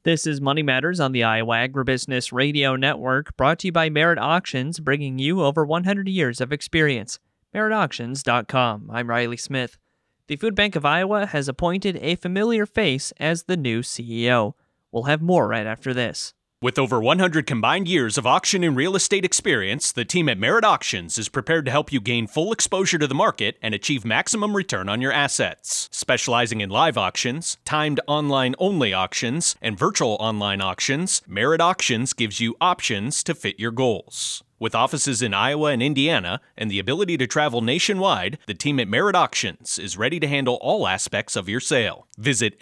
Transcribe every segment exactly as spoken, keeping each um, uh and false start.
This is Money Matters on the Iowa Agribusiness Radio Network, brought to you by Merit Auctions, bringing you over one hundred years of experience. merit auctions dot com. I'm Riley Smith. The Food Bank of Iowa has appointed a familiar face as the new C E O. We'll have more right after this. With over one hundred combined years of auction and real estate experience, the team at Merit Auctions is prepared to help you gain full exposure to the market and achieve maximum return on your assets. Specializing in live auctions, timed online-only auctions, and virtual online auctions, Merit Auctions gives you options to fit your goals. With offices in Iowa and Indiana and the ability to travel nationwide, the team at Merit Auctions is ready to handle all aspects of your sale. Visit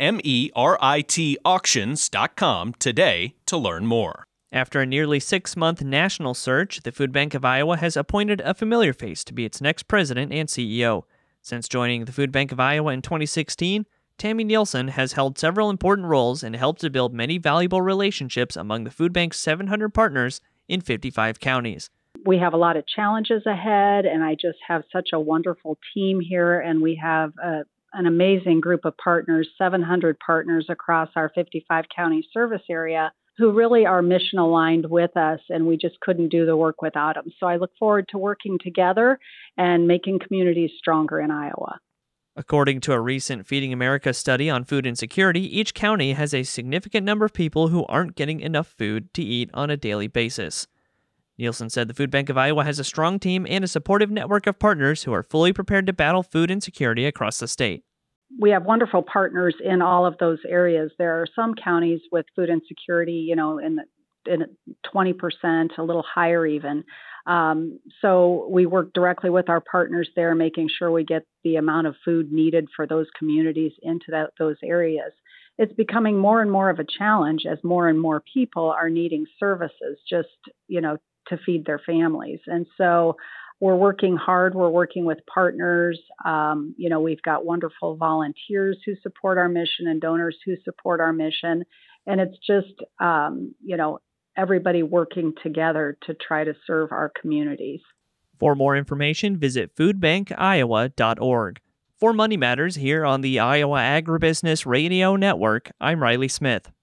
merit auctions dot com today to learn more. After a nearly six-month national search, the Food Bank of Iowa has appointed a familiar face to be its next president and C E O. Since joining the Food Bank of Iowa in twenty sixteen, Tammy Nielsen has held several important roles and helped to build many valuable relationships among the Food Bank's seven hundred partners in fifty-five counties. We have a lot of challenges ahead, and I just have such a wonderful team here, and we have a, an amazing group of partners, seven hundred partners across our fifty-five county service area who really are mission aligned with us, and we just couldn't do the work without them. So I look forward to working together and making communities stronger in Iowa. According to a recent Feeding America study on food insecurity, each county has a significant number of people who aren't getting enough food to eat on a daily basis. Nielsen said the Food Bank of Iowa has a strong team and a supportive network of partners who are fully prepared to battle food insecurity across the state. We have wonderful partners in all of those areas. There are some counties with food insecurity, you know, in the in twenty percent, a little higher even. Um, so we work directly with our partners there, making sure we get the amount of food needed for those communities into that, those areas. It's becoming more and more of a challenge as more and more people are needing services just, you know, to feed their families. And so we're working hard. We're working with partners. Um, you know, we've got wonderful volunteers who support our mission and donors who support our mission. And it's just, um, you know, everybody working together to try to serve our communities. For more information, visit food bank iowa dot org. For Money Matters here on the Iowa Agribusiness Radio Network, I'm Riley Smith.